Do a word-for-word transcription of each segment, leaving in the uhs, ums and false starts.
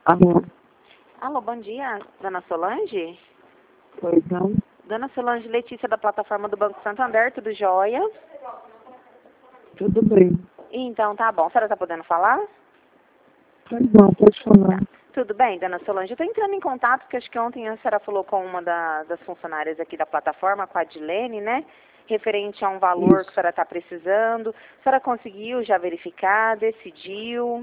Alô? Alô, bom dia, dona Solange? Pois não? Dona Solange Letícia, da plataforma do Banco Santander, tudo jóia? Tudo bem. Então, tá bom. A senhora tá podendo falar? Pois não, pode falar. Tudo bem, dona Solange. Eu tô entrando em contato, porque acho que ontem a senhora falou com uma da, das funcionárias aqui da plataforma, com a Dilene, né? Referente a um valor Isso. que a senhora tá precisando. A senhora conseguiu já verificar, decidiu?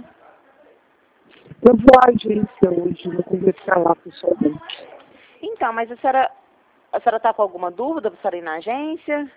Eu vou à agência hoje, vou conversar lá pessoalmente. Então, mas a senhora, a senhora tá com alguma dúvida para a senhora ir na agência?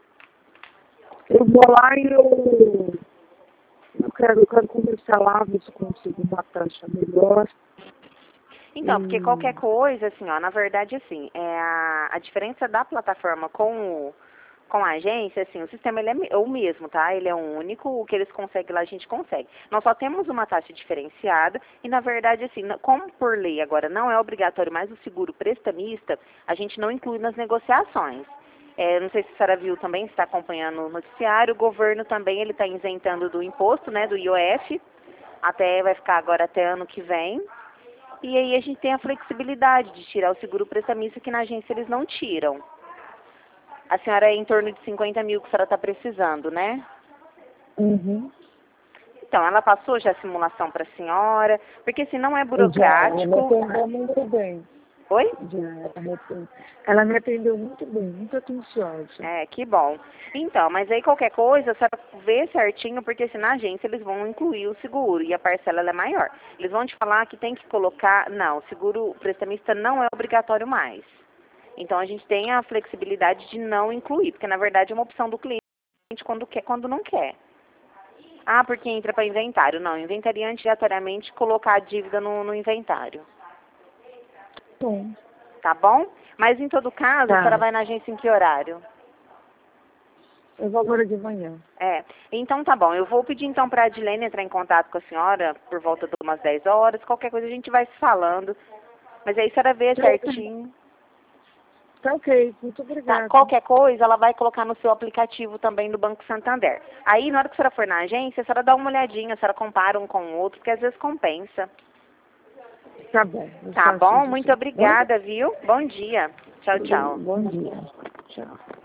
Eu vou lá e eu, eu, quero, eu quero conversar lá, ver se eu consigo uma taxa melhor. Então, porque qualquer E coisa, assim, ó, na verdade, assim, é a, a diferença da plataforma com o, com a agência, assim, o sistema ele é me- é o mesmo, tá? Ele é único, o que eles conseguem lá a gente consegue. Nós só temos uma taxa diferenciada e, na verdade, assim, n- como por lei agora não é obrigatório mais o seguro prestamista, a gente não inclui nas negociações. É, não sei se a senhora viu também, se está acompanhando o noticiário, o governo também ele está isentando do imposto, né, do I O F, até vai ficar agora até ano que vem. E aí a gente tem a flexibilidade de tirar o seguro prestamista que na agência eles não tiram. A senhora é em torno de cinquenta mil que a senhora está precisando, né? uhum. Então, ela passou já a simulação para a senhora, porque se não é Já, ela me burocrático... atendeu muito bem. Oi? Já, ela me atendeu, ela me atendeu muito bem, muito atenciosa. É, que bom. Então, mas aí qualquer coisa, a senhora vê certinho, porque se na agência eles vão incluir o seguro e a parcela ela é maior. Eles vão te falar que tem que colocar... Não, o seguro prestamista não é obrigatório mais. Então, a gente tem a flexibilidade de não incluir, porque na verdade é uma opção do cliente quando quer, quando não quer. Ah, porque entra para inventário. Não, inventaria obrigatoriamente colocar a dívida no, no inventário. Bom, Tá bom? Mas em todo caso, a senhora tá. vai na agência em que horário? Eu vou agora de manhã. É, então tá bom. Eu vou pedir então para a Adilene entrar em contato com a senhora por volta de umas dez horas. Qualquer coisa a gente vai se falando. Mas aí a senhora vê Tá ok, certinho. tá ok, muito Tá? obrigada. Qualquer coisa, ela vai colocar no seu aplicativo também do Banco Santander. Aí, na hora que a senhora for na agência, a senhora dá uma olhadinha, a senhora compara um com o outro, porque às vezes compensa. Tá bom, eu Tá faço bom? isso Muito sim. Tá? obrigada, viu? Bom dia. Tchau, tchau. Bom dia. Tchau.